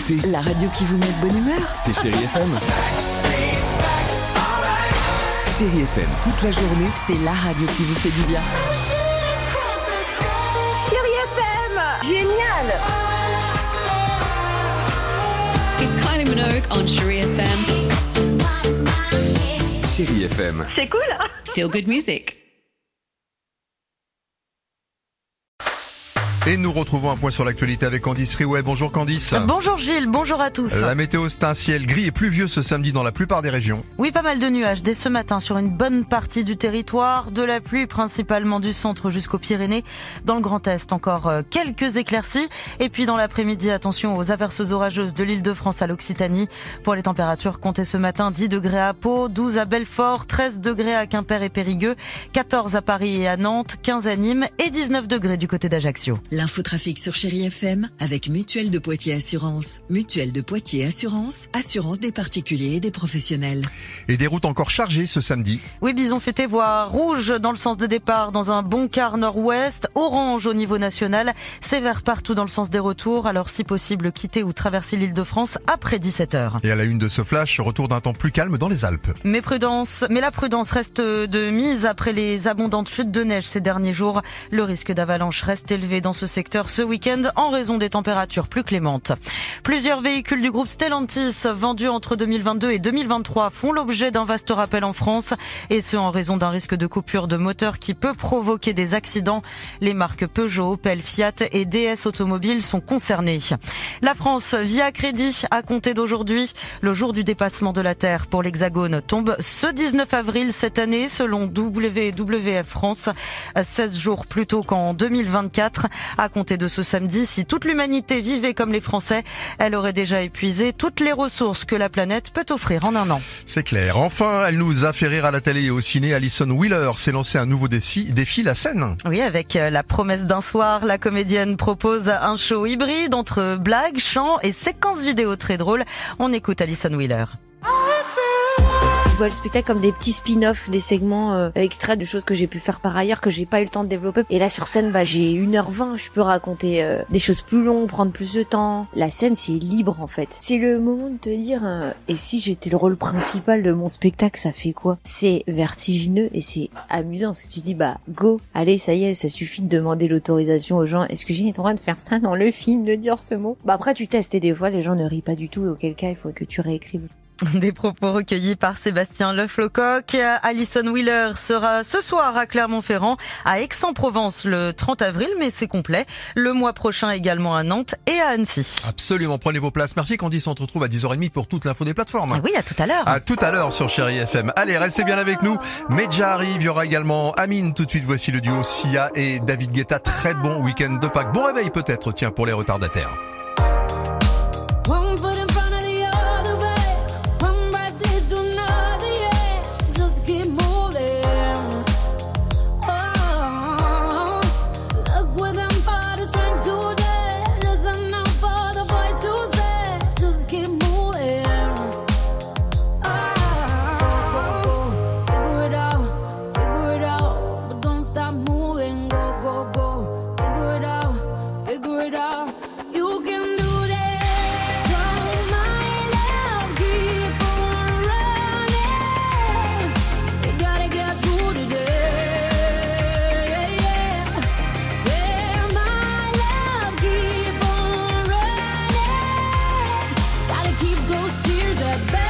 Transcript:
écoutez La radio qui vous met de bonne humeur. C'est Chérie FM. Chérie FM, toute la journée. C'est la radio qui vous fait du bien. Chérie FM, génial. It's Kylie Minogue on Chérie FM. Chérie FM. C'est cool. Feel good music. Et nous retrouvons un point sur l'actualité avec Candice Riouet. Bonjour Candice. Bonjour Gilles, bonjour à tous. La météo, c'est un ciel gris et pluvieux ce samedi dans la plupart des régions. Oui, pas mal de nuages dès ce matin sur une bonne partie du territoire. De la pluie principalement du centre jusqu'aux Pyrénées. Dans le Grand Est, encore quelques éclaircies. Et puis dans l'après-midi, attention aux averses orageuses de l'Île-de-France à l'Occitanie. Pour les températures, comptez ce matin 10 degrés à Pau, 12 à Belfort, 13 degrés à Quimper et Périgueux, 14 à Paris et à Nantes, 15 à Nîmes et 19 degrés du côté d'Ajaccio. L'infotrafic sur Chérie FM avec Mutuelle de Poitiers Assurance. Mutuelle de Poitiers Assurance, assurance des particuliers et des professionnels. Et des routes encore chargées ce samedi. Oui, Bison Futé voie rouge dans le sens de départ dans un bon quart nord-ouest, orange au niveau national, sévère partout dans le sens des retours. Alors si possible, quittez ou traversez l'Île-de-France après 17h. Et à la une de ce flash, retour d'un temps plus calme dans les Alpes. Mais la prudence reste de mise après les abondantes chutes de neige ces derniers jours. Le risque d'avalanche reste élevé dans ce secteur ce week-end en raison des températures plus clémentes. Plusieurs véhicules du groupe Stellantis vendus entre 2022 et 2023 font l'objet d'un vaste rappel en France et ce en raison d'un risque de coupure de moteur qui peut provoquer des accidents. Les marques Peugeot, Opel, Fiat et DS Automobiles sont concernées. La France vit à crédit à compter d'aujourd'hui. Le jour du dépassement de la Terre pour l'Hexagone tombe ce 19 avril cette année selon WWF France, 16 jours plus tôt qu'en 2024. À compter de ce samedi, si toute l'humanité vivait comme les Français, elle aurait déjà épuisé toutes les ressources que la planète peut offrir en un an. C'est clair. Enfin, elle nous a fait rire à la télé et au ciné. Alison Wheeler s'est lancé un nouveau défi, la scène. Oui, avec la promesse d'un soir, la comédienne propose un show hybride entre blagues, chants et séquences vidéo très drôles. On écoute Alison Wheeler. Je vois le spectacle comme des petits spin-offs, des segments extraits de choses que j'ai pu faire par ailleurs, que j'ai pas eu le temps de développer. Et là sur scène, j'ai 1h20, je peux raconter des choses plus longues, prendre plus de temps. La scène, c'est libre en fait. C'est le moment de te dire, et si j'étais le rôle principal de mon spectacle, ça fait quoi? C'est vertigineux et c'est amusant, parce que tu dis, go, allez, ça y est, ça suffit de demander l'autorisation aux gens. Est-ce que j'ai le droit de faire ça dans le film, de dire ce mot? Après tu testes et des fois les gens ne rient pas du tout, auquel cas il faut que tu réécrives. Des propos recueillis par Sébastien Leflocoq. Alison Wheeler sera ce soir à Clermont-Ferrand, à Aix-en-Provence le 30 avril, mais c'est complet. Le mois prochain également à Nantes et à Annecy. Absolument, prenez vos places. Merci Candice, on se retrouve à 10h30 pour toute l'info des plateformes. Oui, à tout à l'heure. À tout à l'heure sur Chérie FM. Allez, restez bien avec nous. Medja arrive, il y aura également Amine. Tout de suite, voici le duo Sia et David Guetta. Très bon week-end de Pâques. Bon réveil peut-être, tiens, pour les retardataires. Keep those tears at bay.